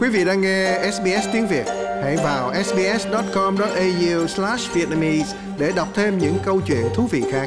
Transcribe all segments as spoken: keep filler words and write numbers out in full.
Quý vị đang nghe ét bê ét tiếng Việt. Hãy vào ét bê ét chấm com chấm a u slash vietnamese để đọc thêm những câu chuyện thú vị khác.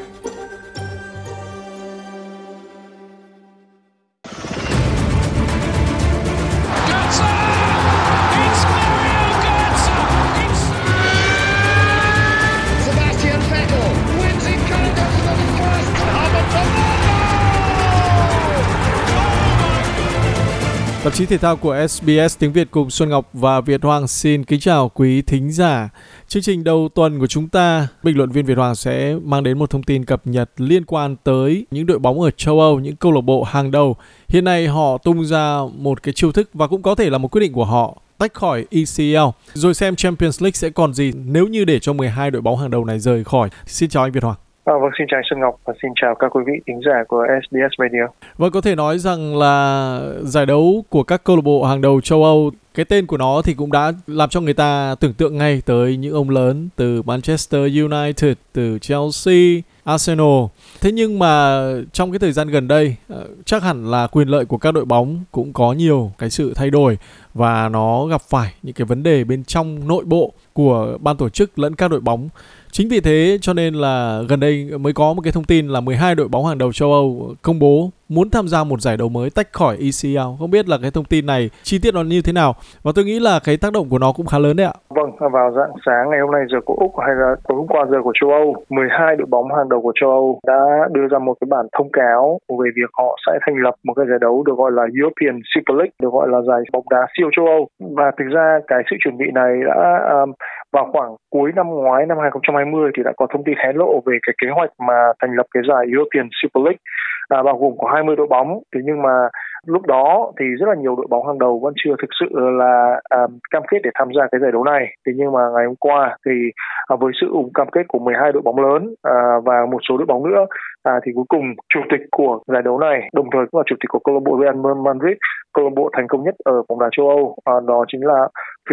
Tạp chí thể thao của ét bê ét tiếng Việt cùng Xuân Ngọc và Việt Hoàng xin kính chào quý thính giả. Chương trình đầu tuần của chúng ta, bình luận viên Việt Hoàng sẽ mang đến một thông tin cập nhật liên quan tới những đội bóng ở châu Âu, những câu lạc bộ hàng đầu. Hiện nay họ tung ra một cái chiêu thức và cũng có thể là một quyết định của họ tách khỏi e xê lờ. Rồi xem Champions League sẽ còn gì nếu như để cho mười hai đội bóng hàng đầu này rời khỏi. Xin chào anh Việt Hoàng. À, vâng, xin chào Xuân Ngọc và xin chào các quý vị thính giả của ét bê ét Radio. Vâng, có thể nói rằng là giải đấu của các câu lạc bộ hàng đầu châu Âu, cái tên của nó thì cũng đã làm cho người ta tưởng tượng ngay tới những ông lớn từ Manchester United, từ Chelsea, Arsenal. Thế nhưng mà trong cái thời gian gần đây, chắc hẳn là quyền lợi của các đội bóng cũng có nhiều cái sự thay đổi và nó gặp phải những cái vấn đề bên trong nội bộ của ban tổ chức lẫn các đội bóng. Chính vì thế cho nên là gần đây mới có một cái thông tin là mười hai đội bóng hàng đầu châu Âu công bố muốn tham gia một giải đấu mới tách khỏi e xê lờ. Không biết là cái thông tin này chi tiết nó như thế nào, và tôi nghĩ là cái tác động của nó cũng khá lớn đấy ạ. Vâng, vào rạng sáng ngày hôm nay giờ của Úc hay là tối hôm qua giờ của châu Âu, mười hai đội bóng hàng đầu của châu Âu đã đưa ra một cái bản thông cáo về việc họ sẽ thành lập một cái giải đấu được gọi là European Super League, được gọi là giải bóng đá siêu châu Âu. Và thực ra cái sự chuẩn bị này đã um, vào khoảng cuối năm ngoái, năm hai không hai không thì đã có thông tin hé lộ về cái kế hoạch mà thành lập cái giải European Super League, à, bao gồm có hai mươi đội bóng. Thế nhưng mà lúc đó thì rất là nhiều đội bóng hàng đầu vẫn chưa thực sự là um, cam kết để tham gia cái giải đấu này. Thế nhưng mà ngày hôm qua thì uh, với sự ủng cam kết của mười hai đội bóng lớn uh, và một số đội bóng nữa, uh, thì cuối cùng chủ tịch của giải đấu này, đồng thời cũng là chủ tịch của câu lạc bộ Real Madrid, câu lạc bộ thành công nhất ở bóng đá châu Âu, uh, đó chính là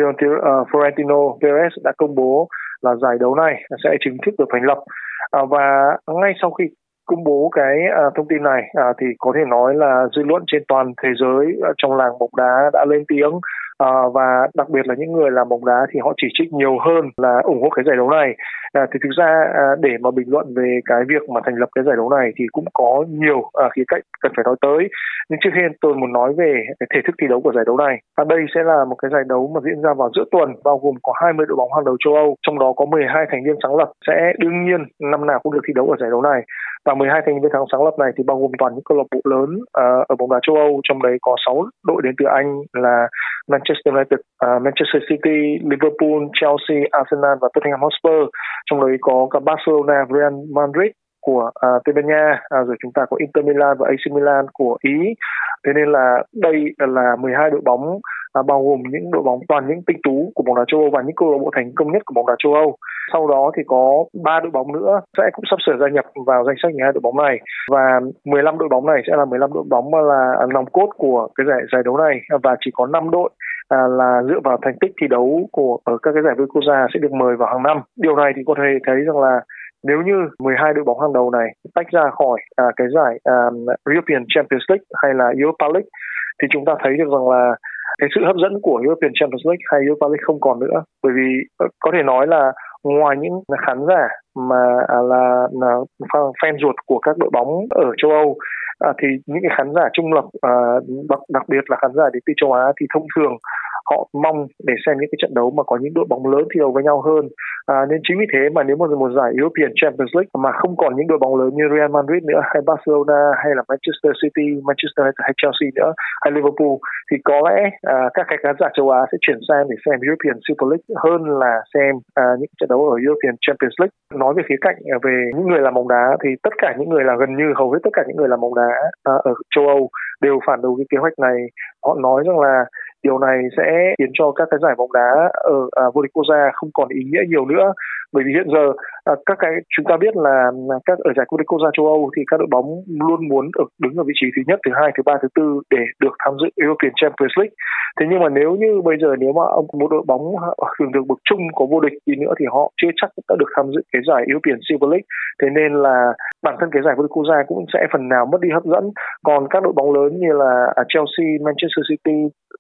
Florentino Perez, đã công bố là giải đấu này sẽ chính thức được thành lập. Uh, và ngay sau khi công bố cái uh, thông tin này uh, thì có thể nói là dư luận trên toàn thế giới uh, trong làng bóng đá đã lên tiếng, uh, và đặc biệt là những người làm bóng đá thì họ chỉ trích nhiều hơn là ủng hộ cái giải đấu này. Uh, thì thực ra uh, để mà bình luận về cái việc mà thành lập cái giải đấu này thì cũng có nhiều uh, khía cạnh cần phải nói tới. Nhưng trước tiên tôi muốn nói về cái thể thức thi đấu của giải đấu này. Và đây sẽ là một cái giải đấu mà diễn ra vào giữa tuần, bao gồm có hai mươi đội bóng hàng đầu châu Âu, trong đó có mười hai thành viên sáng lập sẽ đương nhiên năm nào cũng được thi đấu ở giải đấu này. Và mười hai thành viên thắng sáng lập này thì bao gồm toàn những câu lạc bộ lớn uh, ở bóng đá châu Âu, trong đấy có sáu đội đến từ Anh là Manchester United, uh, Manchester City, Liverpool, Chelsea, Arsenal và Tottenham Hotspur. Trong đấy có cả Barcelona, Real Madrid của uh, Tây Ban Nha, uh, rồi chúng ta có Inter Milan và a xê Milan của Ý. Thế nên là đây là mười hai đội bóng À, bao gồm những đội bóng toàn những tinh tú của bóng đá châu Âu và những câu lạc bộ thành công nhất của bóng đá châu Âu. Sau đó thì có ba đội bóng nữa sẽ cũng sắp sửa gia nhập vào danh sách mười hai đội bóng này, và mười lăm đội bóng này sẽ là mười lăm đội bóng mà là nòng cốt của cái giải giải đấu này, và chỉ có năm đội à, là dựa vào thành tích thi đấu của ở các cái giải vô địch quốc gia sẽ được mời vào hàng năm. Điều này thì có thể thấy rằng là nếu như mười hai đội bóng hàng đầu này tách ra khỏi à, cái giải à, European Champions League hay là Europa League thì chúng ta thấy được rằng là cái sự hấp dẫn của European Champions League hay Europa League không còn nữa. Bởi vì có thể nói là ngoài những khán giả mà là, là fan ruột của các đội bóng ở châu Âu, à, thì những cái khán giả trung lập, à, đặc, đặc biệt là khán giả đến từ châu Á thì thông thường họ mong để xem những cái trận đấu mà có những đội bóng lớn thi đấu với nhau hơn. À, nên chính vì thế mà nếu mà một giải European Champions League mà không còn những đội bóng lớn như Real Madrid nữa, hay Barcelona, hay là Manchester City, Manchester United hay Chelsea nữa, hay Liverpool, thì có lẽ à, các cái khán giả châu Á sẽ chuyển sang để xem European Super League hơn là xem à, những trận đấu ở European Champions League. Nói về khía cạnh về những người làm bóng đá thì tất cả những người là gần như hầu hết tất cả những người làm bóng đá à, ở châu Âu đều phản đối cái kế hoạch này. Họ nói rằng là điều này sẽ khiến cho các cái giải bóng đá ở à, vô địch quốc gia không còn ý nghĩa nhiều nữa. Bởi vì hiện giờ à, các cái chúng ta biết là các ở giải vô địch quốc gia châu Âu thì các đội bóng luôn muốn được đứng ở vị trí thứ nhất, thứ hai, thứ ba, thứ tư để được tham dự European Champions League. Thế nhưng mà nếu như bây giờ nếu mà một đội bóng thường được bậc trung có vô địch đi nữa thì họ chưa chắc đã được tham dự cái giải European Super League. Thế nên là bản thân cái giải vô địch quốc gia cũng sẽ phần nào mất đi hấp dẫn. Còn các đội bóng lớn như là Chelsea, Manchester City,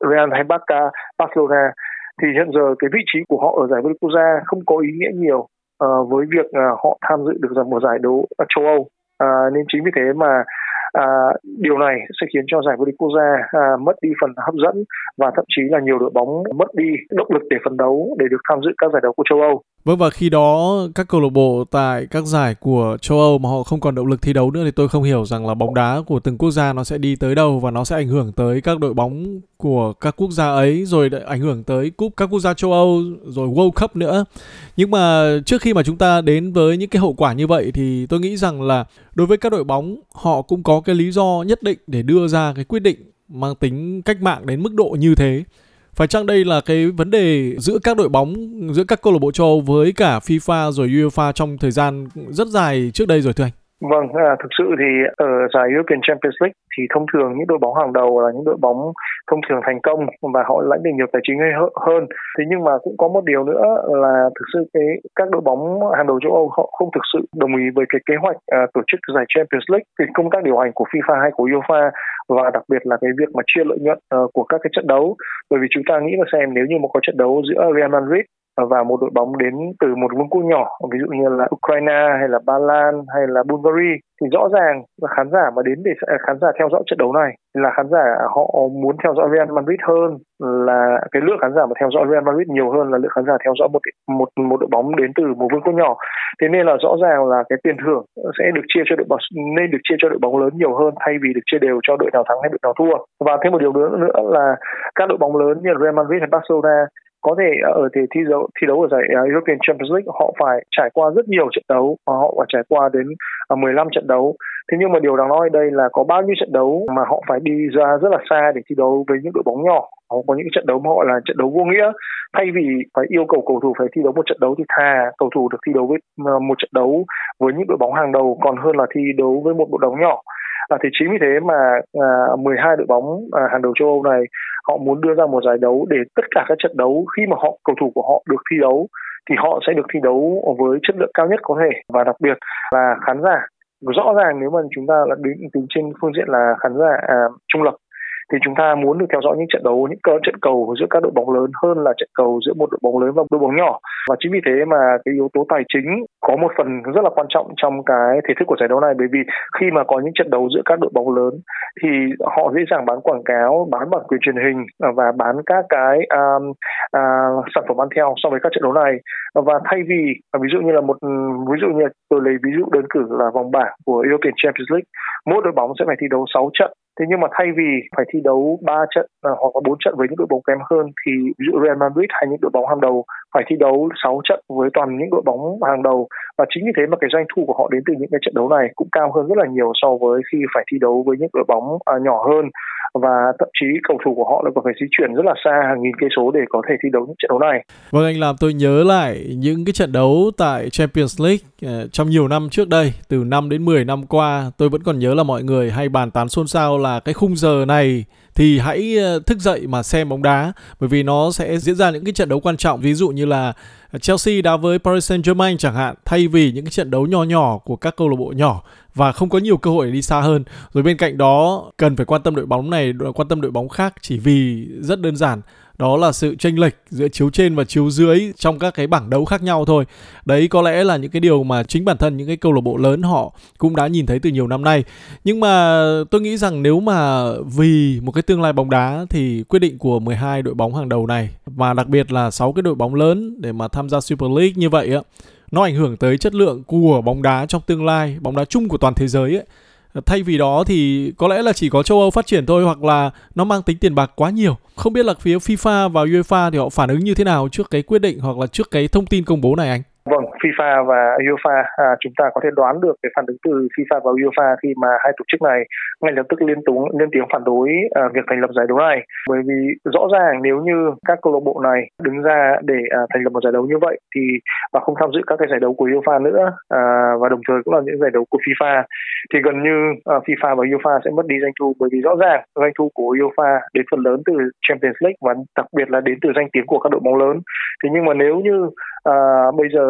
Real hay Barca, Barcelona, thì hiện giờ cái vị trí của họ ở giải vô địch quốc gia không có ý nghĩa nhiều uh, với việc uh, họ tham dự được một giải đấu ở châu Âu. Uh, nên chính vì thế mà À, điều này sẽ khiến cho giải vô địch quốc gia à, mất đi phần hấp dẫn và thậm chí là nhiều đội bóng mất đi động lực để phấn đấu để được tham dự các giải đấu của châu Âu. Vâng, và khi đó các câu lạc bộ tại các giải của châu Âu mà họ không còn động lực thi đấu nữa thì tôi không hiểu rằng là bóng đá của từng quốc gia nó sẽ đi tới đâu, và nó sẽ ảnh hưởng tới các đội bóng của các quốc gia ấy, rồi ảnh hưởng tới cúp các quốc gia châu Âu, rồi World Cup nữa. Nhưng mà trước khi mà chúng ta đến với những cái hậu quả như vậy thì tôi nghĩ rằng là đối với các đội bóng, họ cũng có cái lý do nhất định để đưa ra cái quyết định mang tính cách mạng đến mức độ như thế. Phải chăng đây là cái vấn đề giữa các đội bóng, giữa các câu lạc bộ châu Âu với cả FIFA rồi UEFA trong thời gian rất dài trước đây rồi thưa anh? Vâng, à, thực sự thì ở giải European Champions League thì thông thường những đội bóng hàng đầu là những đội bóng thông thường thành công và họ lãnh được nhiều tài chính hơn. Thế nhưng mà cũng có một điều nữa là thực sự cái các đội bóng hàng đầu châu Âu họ không thực sự đồng ý với cái kế hoạch à, tổ chức giải Champions League, cái công tác điều hành của FIFA hay của UEFA, và đặc biệt là cái việc mà chia lợi nhuận uh, của các cái trận đấu. Bởi vì chúng ta nghĩ là xem nếu như mà có trận đấu giữa Real Madrid và một đội bóng đến từ một vương quốc nhỏ, ví dụ như là Ukraine hay là Ba Lan hay là Bulgaria, thì rõ ràng là khán giả mà đến để khán giả theo dõi trận đấu này là khán giả họ muốn theo dõi Real Madrid hơn, là cái lượng khán giả mà theo dõi Real Madrid nhiều hơn là lượng khán giả theo dõi một một một đội bóng đến từ một vương quốc nhỏ. Thế nên là rõ ràng là cái tiền thưởng sẽ được chia cho đội bóng, nên được chia cho đội bóng lớn nhiều hơn thay vì được chia đều cho đội nào thắng hay đội nào thua. Và thêm một điều nữa nữa là các đội bóng lớn như Real Madrid hay Barcelona có thể ở thể thi đấu thi đấu ở giải European Champions League họ phải trải qua rất nhiều trận đấu, họ phải trải qua đến mười lăm trận đấu. Thế nhưng mà điều đáng nói đây là có bao nhiêu trận đấu mà họ phải đi ra rất là xa để thi đấu với những đội bóng nhỏ. Họ có những trận đấu mà họ là trận đấu vô nghĩa. Thay vì phải yêu cầu cầu thủ phải thi đấu một trận đấu thì thà cầu thủ được thi đấu với một trận đấu với những đội bóng hàng đầu còn hơn là thi đấu với một đội bóng nhỏ. À, thì chính vì thế mà à, mười hai đội bóng à, hàng đầu châu Âu này họ muốn đưa ra một giải đấu để tất cả các trận đấu khi mà họ cầu thủ của họ được thi đấu thì họ sẽ được thi đấu với chất lượng cao nhất có thể, và đặc biệt là khán giả. Rõ ràng nếu mà chúng ta là đứng từ trên phương diện là khán giả à, trung lập thì chúng ta muốn được theo dõi những trận đấu, những trận cầu giữa các đội bóng lớn hơn là trận cầu giữa một đội bóng lớn và đội bóng nhỏ. Và chính vì thế mà cái yếu tố tài chính có một phần rất là quan trọng trong cái thể thức của giải đấu này, bởi vì khi mà có những trận đấu giữa các đội bóng lớn thì họ dễ dàng bán quảng cáo, bán bản quyền truyền hình và bán các cái um, uh, sản phẩm ăn theo so với các trận đấu này. Và thay vì ví dụ như là một ví dụ như tôi lấy ví dụ đơn cử là vòng bảng của European Champions League, mỗi đội bóng sẽ phải thi đấu sáu trận. Thế nhưng mà thay vì phải thi đấu ba trận hoặc là bốn trận với những đội bóng kém hơn thì ví dụ Real Madrid hay những đội bóng hàng đầu phải thi đấu sáu trận với toàn những đội bóng hàng đầu. Và chính vì thế mà cái doanh thu của họ đến từ những cái trận đấu này cũng cao hơn rất là nhiều so với khi phải thi đấu với những đội bóng à, nhỏ hơn. Và thậm chí cầu thủ của họ lại còn phải di chuyển rất là xa hàng nghìn cây số để có thể thi đấu những trận đấu này. Vâng, anh làm tôi nhớ lại những cái trận đấu tại Champions League uh, trong nhiều năm trước đây, từ năm đến mười năm qua. Tôi vẫn còn nhớ là mọi người hay bàn tán xôn xao là cái khung giờ này thì hãy thức dậy mà xem bóng đá, bởi vì nó sẽ diễn ra những cái trận đấu quan trọng, ví dụ như là Chelsea đá với Paris Saint-Germain chẳng hạn, thay vì những cái trận đấu nhỏ nhỏ của các câu lạc bộ nhỏ và không có nhiều cơ hội để đi xa hơn. Rồi bên cạnh đó cần phải quan tâm đội bóng này, quan tâm đội bóng khác, chỉ vì rất đơn giản đó là sự chênh lệch giữa chiếu trên và chiếu dưới trong các cái bảng đấu khác nhau thôi. Đấy có lẽ là những cái điều mà chính bản thân những cái câu lạc bộ lớn họ cũng đã nhìn thấy từ nhiều năm nay. Nhưng mà tôi nghĩ rằng nếu mà vì một cái tương lai bóng đá thì quyết định của mười hai đội bóng hàng đầu này, và đặc biệt là sáu cái đội bóng lớn để mà tham gia Super League như vậy á, nó ảnh hưởng tới chất lượng của bóng đá trong tương lai, bóng đá chung của toàn thế giới ấy. Thay vì đó thì có lẽ là chỉ có châu Âu phát triển thôi, hoặc là nó mang tính tiền bạc quá nhiều. Không biết là phía FIFA và UEFA thì họ phản ứng như thế nào trước cái quyết định hoặc là trước cái thông tin công bố này anh? Vâng, FIFA và UEFA à, chúng ta có thể đoán được cái phản ứng từ FIFA và UEFA khi mà hai tổ chức này ngay lập tức liên tục lên tiếng phản đối à, việc thành lập giải đấu này. Bởi vì rõ ràng nếu như các câu lạc bộ này đứng ra để à, thành lập một giải đấu như vậy thì và không tham dự các cái giải đấu của UEFA nữa à, và đồng thời cũng là những giải đấu của FIFA thì gần như à, FIFA và UEFA sẽ mất đi doanh thu, bởi vì rõ ràng doanh thu của UEFA đến phần lớn từ Champions League và đặc biệt là đến từ danh tiếng của các đội bóng lớn. Thế nhưng mà nếu như à, bây giờ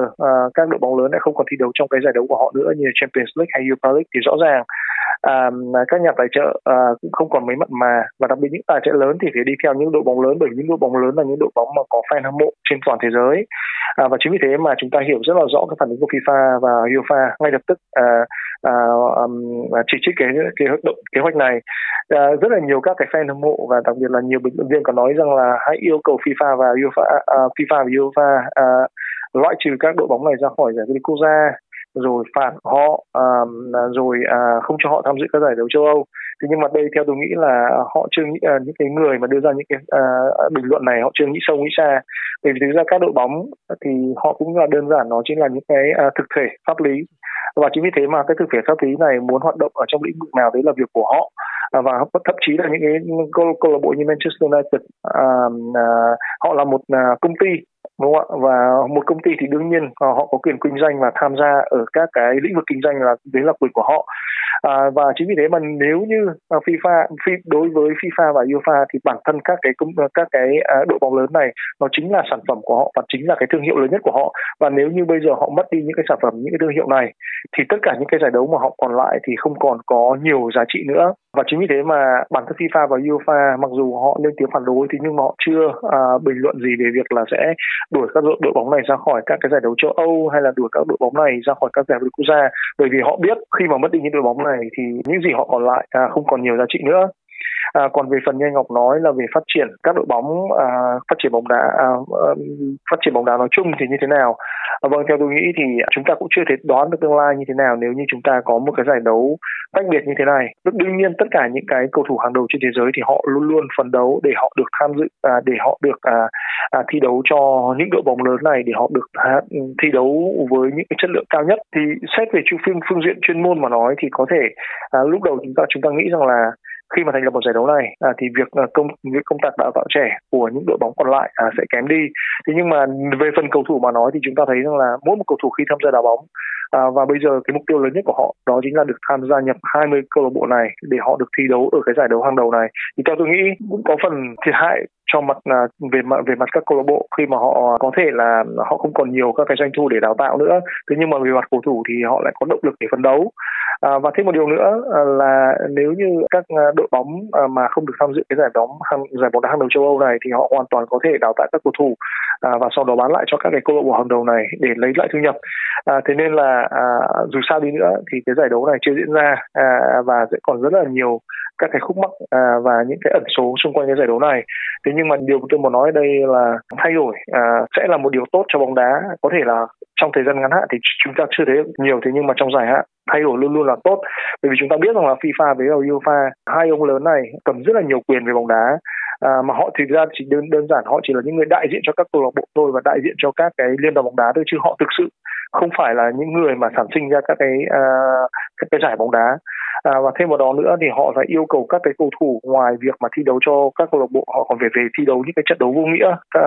uh, các đội bóng lớn lại không còn thi đấu trong cái giải đấu của họ nữa như Champions League hay Europa League thì rõ ràng uh, các nhà tài trợ uh, cũng không còn mấy mặn mà, và đặc biệt những tài trợ lớn thì phải đi theo những đội bóng lớn, bởi những đội bóng lớn là những đội bóng mà có fan hâm mộ trên toàn thế giới. Uh, và chính vì thế mà chúng ta hiểu rất là rõ cái phản ứng của FIFA và UEFA ngay lập tức uh, uh, um, chỉ trích cái cái hoạt động kế hoạch này. Uh, rất là nhiều các cái fan hâm mộ và đặc biệt là nhiều bình luận viên còn nói rằng là hãy yêu cầu FIFA và UEFA, uh, FIFA và UEFA uh, loại trừ các đội bóng này ra khỏi giải vô địch quốc gia, rồi phạt họ, uh, rồi uh, không cho họ tham dự các giải đấu châu Âu. Thế nhưng mà đây theo tôi nghĩ là họ chưa nghĩ uh, những cái người mà đưa ra những cái uh, bình luận này họ chưa nghĩ sâu nghĩ xa, bởi vì thực ra các đội bóng thì họ cũng là đơn giản nó chính là những cái uh, thực thể pháp lý, và chính vì thế mà cái thực thể pháp lý này muốn hoạt động ở trong lĩnh vực nào đấy là việc của họ. Và thậm chí là những cái câu, câu lạc bộ như Manchester United à, à, họ là một à, công ty, đúng không ạ? Và một công ty thì đương nhiên à, họ có quyền kinh doanh và tham gia ở các cái lĩnh vực kinh doanh là đấy là quyền của họ. À, và chính vì thế mà nếu như uh, FIFA đối với FIFA và UEFA thì bản thân các cái các cái uh, đội bóng lớn này nó chính là sản phẩm của họ và chính là cái thương hiệu lớn nhất của họ, và nếu như bây giờ họ mất đi những cái sản phẩm, những cái thương hiệu này thì tất cả những cái giải đấu mà họ còn lại thì không còn có nhiều giá trị nữa. Và chính vì thế mà bản thân FIFA và UEFA mặc dù họ lên tiếng phản đối thì nhưng mà họ chưa uh, bình luận gì về việc là sẽ đuổi các đội, đội bóng này ra khỏi các cái giải đấu châu Âu hay là đuổi các đội bóng này ra khỏi các giải đấu quốc gia, bởi vì họ biết khi mà mất đi những đội bóng này thì những gì họ còn lại à, không còn nhiều giá trị nữa. À, còn về phần như anh Ngọc nói là về phát triển các đội bóng, à, phát triển bóng đá, à, phát triển bóng đá nói chung thì như thế nào? À, vâng, theo tôi nghĩ thì chúng ta cũng chưa thể đoán được tương lai như thế nào nếu như chúng ta có một cái giải đấu tách biệt như thế này. Đương nhiên tất cả những cái cầu thủ hàng đầu trên thế giới thì họ luôn luôn phấn đấu để họ được tham dự, à, để họ được à, à, thi đấu cho những đội bóng lớn này, để họ được à, thi đấu với những cái chất lượng cao nhất. Thì xét về phương phương diện chuyên môn mà nói thì có thể à, lúc đầu chúng ta chúng ta nghĩ rằng là khi mà thành lập một giải đấu này à, thì việc à, công việc công tác đào tạo trẻ của những đội bóng còn lại à, sẽ kém đi. Thế nhưng mà về phần cầu thủ mà nói thì chúng ta thấy rằng là mỗi một cầu thủ khi tham gia đá bóng à, và bây giờ cái mục tiêu lớn nhất của họ đó chính là được tham gia nhập hai mươi câu lạc bộ này để họ được thi đấu ở cái giải đấu hàng đầu này. Thì theo tôi nghĩ cũng có phần thiệt hại cho mặt à, về mặt về mặt các câu lạc bộ khi mà họ có thể là họ không còn nhiều các cái doanh thu để đào tạo nữa. Thế nhưng mà về mặt cầu thủ thì họ lại có động lực để phấn đấu. À, và thêm một điều nữa à, là nếu như các à, đội bóng à, mà không được tham dự cái giải bóng hàng, giải bóng đá hàng đầu châu Âu này thì họ hoàn toàn có thể đào tạo các cầu thủ à, và sau đó bán lại cho các cái câu lạc bộ hàng đầu này để lấy lại thu nhập. À, thế nên là à, dù sao đi nữa thì cái giải đấu này chưa diễn ra à, và sẽ còn rất là nhiều các cái khúc mắc à, và những cái ẩn số xung quanh cái giải đấu này. Thế nhưng mà điều tôi muốn nói đây là thay đổi à, sẽ là một điều tốt cho bóng đá. Có thể là trong thời gian ngắn hạn thì chúng ta chưa thấy nhiều, thế nhưng mà trong dài hạn thay đổi luôn luôn là tốt, bởi vì chúng ta biết rằng là FIFA với UEFA, hai ông lớn này cầm rất là nhiều quyền về bóng đá. À, mà họ thực ra chỉ đơn đơn giản họ chỉ là những người đại diện cho các câu lạc bộ thôi và đại diện cho các cái liên đoàn bóng đá thôi, chứ họ thực sự không phải là những người mà sản sinh ra các cái uh, các cái giải bóng đá. À, và thêm vào đó nữa thì họ phải yêu cầu các cái cầu thủ ngoài việc mà thi đấu cho các câu lạc bộ, họ còn phải về thi đấu những cái trận đấu vô nghĩa à,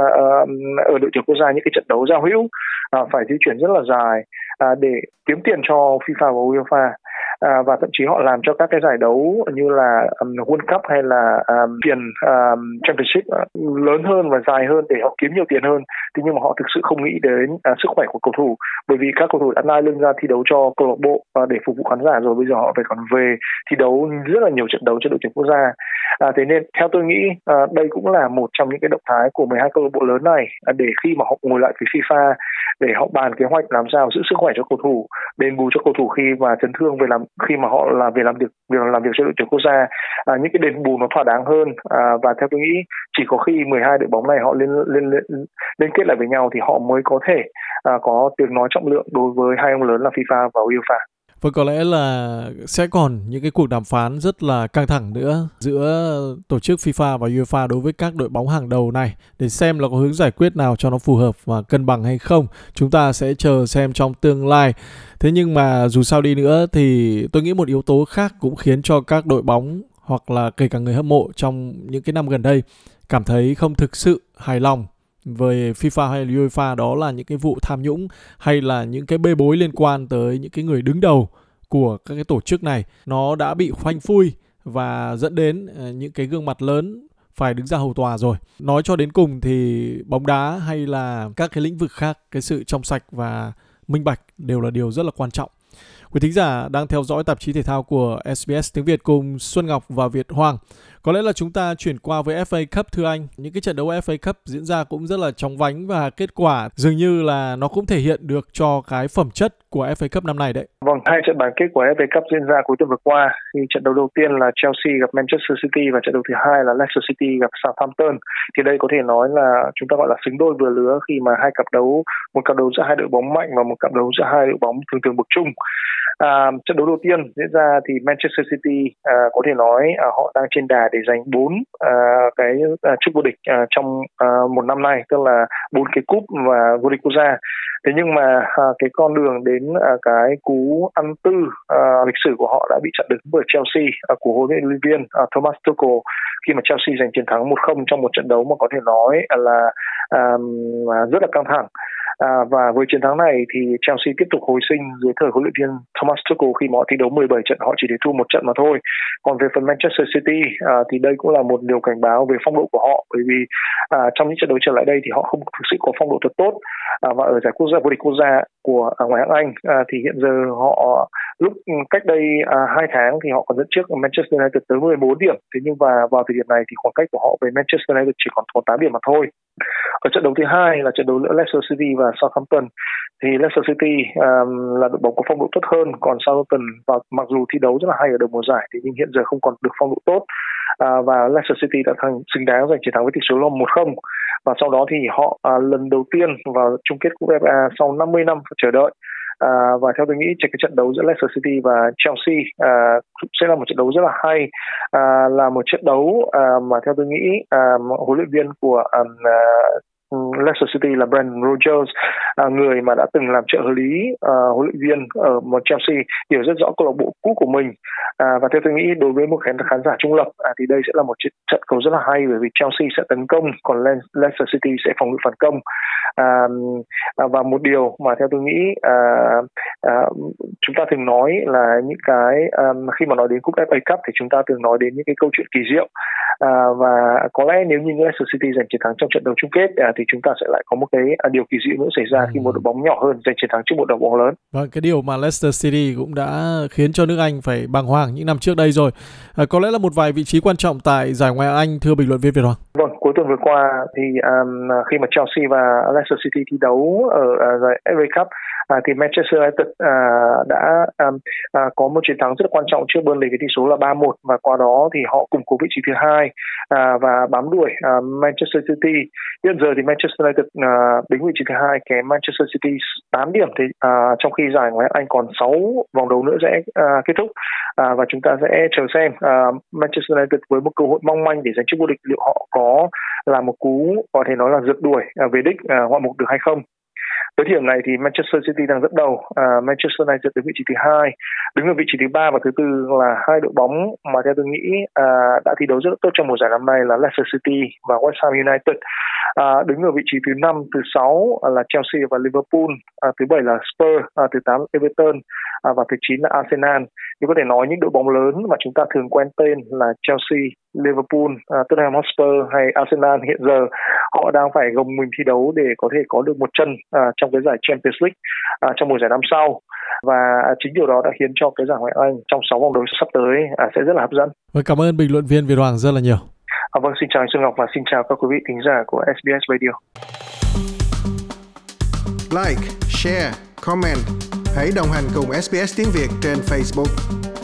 ở đội tuyển quốc gia, những cái trận đấu giao hữu à, phải di chuyển rất là dài à, để kiếm tiền cho FIFA và UEFA. À, và thậm chí họ làm cho các cái giải đấu như là um, World Cup hay là um, tiền um, Championship uh, lớn hơn và dài hơn để họ kiếm nhiều tiền hơn. Thế nhưng mà họ thực sự không nghĩ đến uh, sức khỏe của cầu thủ, bởi vì các cầu thủ đã nai lưng ra thi đấu cho câu lạc bộ uh, để phục vụ khán giả rồi, bây giờ họ phải còn về thi đấu rất là nhiều trận đấu cho đội tuyển quốc gia. À, thế nên theo tôi nghĩ uh, đây cũng là một trong những cái động thái của mười hai câu lạc bộ lớn này uh, để khi mà họ ngồi lại với FIFA để họ bàn kế hoạch làm sao giữ sức khỏe cho cầu thủ, đền bù cho cầu thủ khi mà chấn thương về làm khi mà họ là về làm việc việc làm việc cho đội tuyển quốc gia, à, những cái đền bù nó thỏa đáng hơn. À, và theo tôi nghĩ chỉ có khi mười hai đội bóng này họ liên liên liên, liên kết lại với nhau thì họ mới có thể à, có tiếng nói trọng lượng đối với hai ông lớn là FIFA và UEFA. Và có lẽ là sẽ còn những cái cuộc đàm phán rất là căng thẳng nữa giữa tổ chức FIFA và UEFA đối với các đội bóng hàng đầu này để xem là có hướng giải quyết nào cho nó phù hợp và cân bằng hay không. Chúng ta sẽ chờ xem trong tương lai. Thế nhưng mà dù sao đi nữa thì tôi nghĩ một yếu tố khác cũng khiến cho các đội bóng hoặc là kể cả người hâm mộ trong những cái năm gần đây cảm thấy không thực sự hài lòng về FIFA hay UEFA, đó là những cái vụ tham nhũng hay là những cái bê bối liên quan tới những cái người đứng đầu của các cái tổ chức này. Nó đã bị khoanh phui và dẫn đến những cái gương mặt lớn phải đứng ra hầu tòa rồi. Nói cho đến cùng thì bóng đá hay là các cái lĩnh vực khác, cái sự trong sạch và minh bạch đều là điều rất là quan trọng. Quý thính giả đang theo dõi tạp chí thể thao của ét bê ét tiếng Việt cùng Xuân Ngọc và Việt Hoàng. Có lẽ là chúng ta chuyển qua với ép a Cup thưa anh. Những cái trận đấu ép a Cup diễn ra cũng rất là chóng vánh và kết quả dường như là nó cũng thể hiện được cho cái phẩm chất của ép a Cup năm nay đấy. Vâng, hai trận bán kết của ép a Cup diễn ra cuối tuần vừa qua. Thì trận đấu đầu tiên là Chelsea gặp Manchester City và trận đấu thứ hai là Leicester City gặp Southampton. Thì đây có thể nói là chúng ta gọi là xứng đôi vừa lứa khi mà hai cặp đấu, một cặp đấu giữa hai đội bóng mạnh và một cặp đấu giữa hai đội bóng thường thường bậc trung. À, trận đấu đầu tiên diễn ra thì Manchester City à, có thể nói à, họ đang trên đà để giành bốn à, cái à, chức vô địch à, trong à, một năm nay, tức là bốn cái cúp và vô địch quốc gia. Thế nhưng mà à, cái con đường đến à, cái cú ăn tư à, lịch sử của họ đã bị chặn đứng bởi Chelsea à, của huấn luyện viên à, Thomas Tuchel khi mà Chelsea giành chiến thắng một không trong một trận đấu mà có thể nói là à, rất là căng thẳng. À, và với chiến thắng này thì Chelsea tiếp tục hồi sinh dưới thời huấn luyện viên Thomas Tuchel khi mà họ thi đấu mười bảy trận, họ chỉ để thua một trận mà thôi. Còn về phần Manchester City à, thì đây cũng là một điều cảnh báo về phong độ của họ, bởi vì à, trong những trận đấu trở lại đây thì họ không thực sự có phong độ thật tốt. À, và ở giải quốc gia vô địch quốc gia của à, ngoại hạng Anh à, thì hiện giờ họ lúc cách đây à, hai tháng thì họ còn dẫn trước Manchester United tới mười bốn điểm. Thế nhưng và vào thời điểm này thì khoảng cách của họ với Manchester United chỉ còn còn tám điểm mà thôi. Ở trận đấu thứ hai là trận đấu giữa Leicester City và Southampton. Thì Leicester City um, là đội bóng có phong độ tốt hơn, còn Southampton và mặc dù thi đấu rất là hay ở đầu mùa giải thì nhưng hiện giờ không còn được phong độ tốt. À, và Leicester City đã thành xứng đáng giành chiến thắng với tỷ số là một không. Và sau đó thì họ à, lần đầu tiên vào chung kết cúp ép a sau năm mươi năm chờ đợi. À, và theo tôi nghĩ trên cái trận đấu giữa Leicester City và Chelsea à, sẽ là một trận đấu rất là hay, à, là một trận đấu à, mà theo tôi nghĩ à, huấn luyện viên của à, Leicester City là Brendan Rodgers, à, người mà đã từng làm trợ lý à, huấn luyện viên ở một Chelsea, hiểu rất rõ câu lạc bộ cũ của mình. À, và theo tôi nghĩ đối với một khán, khán giả trung lập à, thì đây sẽ là một trận cầu rất là hay, bởi vì Chelsea sẽ tấn công còn Leicester City sẽ phòng ngự phản công. À, à, và một điều mà theo tôi nghĩ à, à, chúng ta thường nói là những cái à, khi mà nói đến cúp ép a Cup thì chúng ta thường nói đến những cái câu chuyện kỳ diệu. À, và có lẽ nếu như Leicester City giành chiến thắng trong trận đấu chung kết à, thì chúng ta sẽ lại có một cái à, điều kỳ diệu nữa xảy ra khi một đội bóng nhỏ hơn giành chiến thắng trước một đội bóng lớn. Vâng, cái điều mà Leicester City cũng đã khiến cho nước Anh phải bàng hoàng những năm trước đây rồi. À, có lẽ là một vài vị trí quan trọng tại giải Ngoại hạng Anh, thưa bình luận viên Việt Hoàng. Vâng, cuối tuần vừa qua thì um, khi mà Chelsea và Leicester City thi đấu ở uh, giải ép a Cup à, thì Manchester United à, đã um, à, có một chiến thắng rất quan trọng trước Burnley với tỷ số là ba một, và qua đó thì họ củng cố vị trí thứ hai à, và bám đuổi à, Manchester City. Hiện giờ thì Manchester United à, đứng vị trí thứ hai kém Manchester City tám điểm, thì à, trong khi giải Ngoại hạng Anh còn sáu vòng đấu nữa sẽ à, kết thúc à, và chúng ta sẽ chờ xem à, Manchester United với một cơ hội mong manh để giành chức vô địch liệu họ có là một cú có thể nói là rượt đuổi à, về đích à, ngoạn mục được hay không. Tới điểm này thì Manchester City đang dẫn đầu, à, Manchester United đứng vị trí thứ hai, đứng ở vị trí thứ ba và thứ tư là hai đội bóng mà theo tôi nghĩ à, đã thi đấu rất tốt trong mùa giải năm nay là Leicester City và West Ham United. À, đứng ở vị trí thứ năm, thứ sáu là Chelsea và Liverpool, à, thứ bảy là Spurs, à, thứ tám là Everton à, và thứ chín là Arsenal. Thì có thể nói những đội bóng lớn mà chúng ta thường quen tên là Chelsea, Liverpool, à, Tottenham Hotspur hay Arsenal hiện giờ họ đang phải gồng mình thi đấu để có thể có được một chân à, trong cái giải Champions League à, trong mùa giải năm sau. Và chính điều đó đã khiến cho cái giải Ngoại hạng Anh trong sáu vòng đấu sắp tới à, sẽ rất là hấp dẫn. Vâng, cảm ơn bình luận viên Việt Hoàng rất là nhiều. À, vâng, xin chào anh Xuân Ngọc và xin chào các quý vị thính giả của ét bê ét Radio. Like, share, comment. Hãy đồng hành cùng ét bê ét tiếng Việt trên Facebook.